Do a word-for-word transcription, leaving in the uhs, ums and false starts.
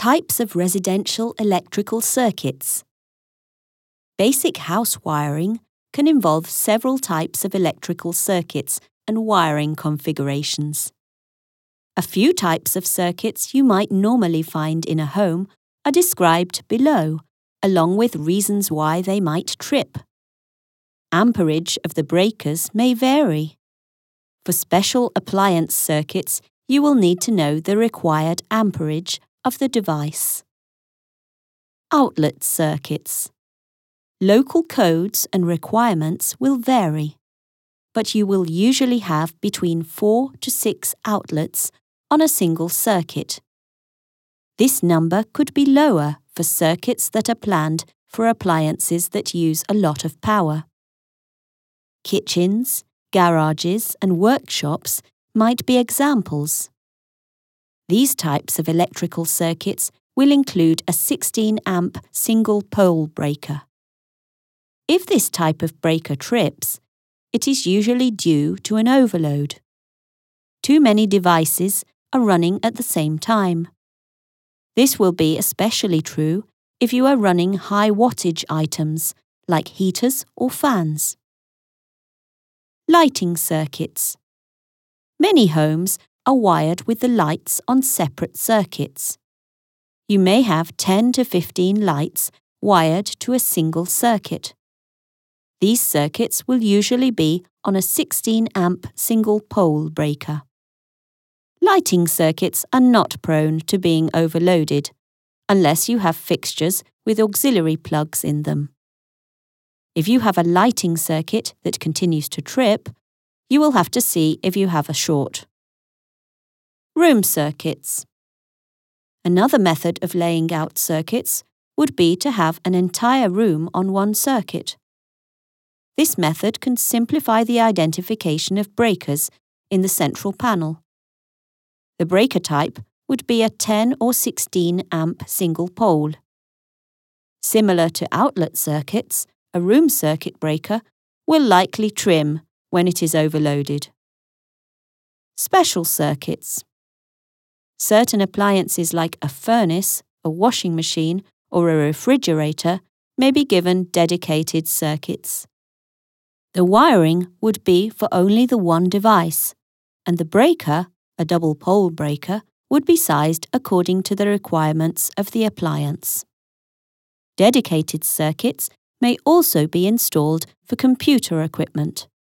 Types of residential electrical circuits. Basic house wiring can involve several types of electrical circuits and wiring configurations. A few types of circuits you might normally find in a home are described below, along with reasons why they might trip. Amperage of the breakers may vary. For special appliance circuits, you will need to know the required amperage of the device. Outlet circuits. Local codes and requirements will vary, but you will usually have between four to six outlets on a single circuit. This number could be lower for circuits that are planned for appliances that use a lot of power. Kitchens, garages, and workshops might be examples. These types of electrical circuits will include a sixteen amp single pole breaker. If this type of breaker trips, it is usually due to an overload. Too many devices are running at the same time. This will be especially true if you are running high wattage items like heaters or fans. Lighting circuits. Many homes are wired with the lights on separate circuits. You may have ten to fifteen lights wired to a single circuit. These circuits will usually be on a sixteen amp single pole breaker. Lighting circuits are not prone to being overloaded, unless you have fixtures with auxiliary plugs in them. If you have a lighting circuit that continues to trip, you will have to see if you have a short. Room circuits. Another method of laying out circuits would be to have an entire room on one circuit. This method can simplify the identification of breakers in the central panel. The breaker type would be a ten or sixteen amp single pole. Similar to outlet circuits, a room circuit breaker will likely trim when it is overloaded. Special circuits. Certain appliances like a furnace, a washing machine, or a refrigerator may be given dedicated circuits. The wiring would be for only the one device, and the breaker, a double pole breaker, would be sized according to the requirements of the appliance. Dedicated circuits may also be installed for computer equipment.